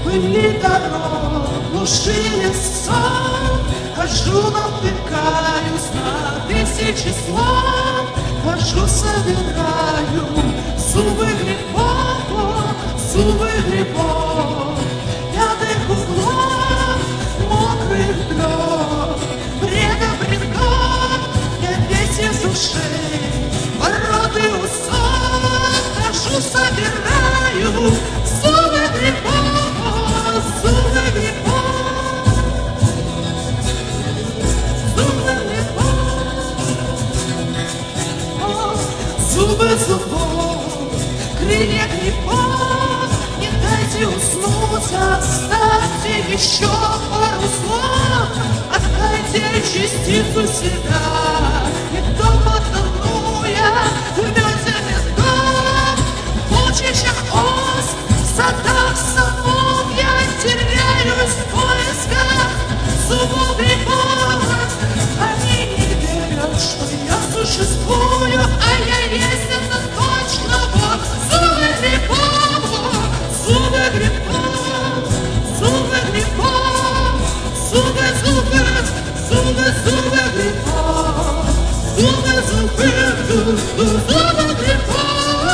Пыли дорогу леса, хожу, натыкаюсь на тысячи слов, хожу, собираю зубы грибов, зубы грибов, пятых углов, мокрых дров, бреда бредов, я весь из ушей, вороты усов, хожу, собираю зубы грибов, зубы грибов, зубы грибов, зубы зубов, крылья грибов, не дайте уснуть, оставьте еще пару слов, отдайте частицу себя, и то потону я в мёте листов, в учащих ос, в садах совок я теряюсь в поисках зубов грибов. Они не верят, что я существую, а я есть это точно. Вот зубы грибов, зубы грибов, зубы грибов, зубы, зубы, зубы, зубы грибов, зубы, зубы, зубы грибов.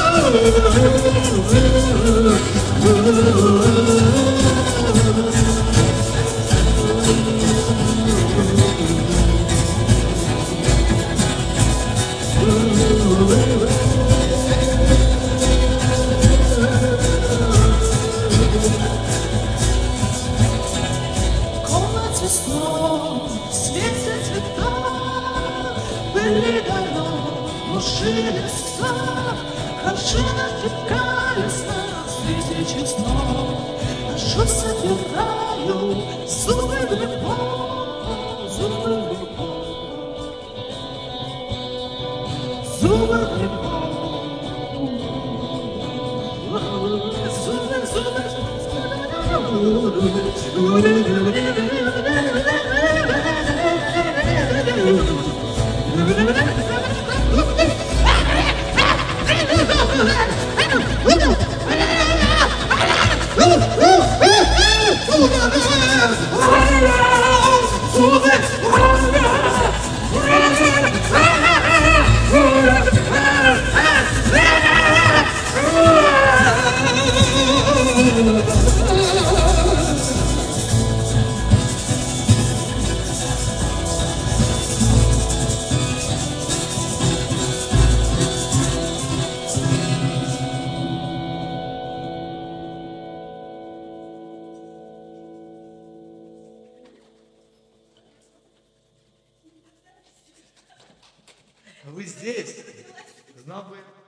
В комнате снов светят цвета, пыли дорог, глуши леса, хожу, натыкаюсь на тысячи снов, хожу, собираю зубы грибов, зубы грибов, зубы грибов, зубы, зубы, Вы здесь? Знал бы.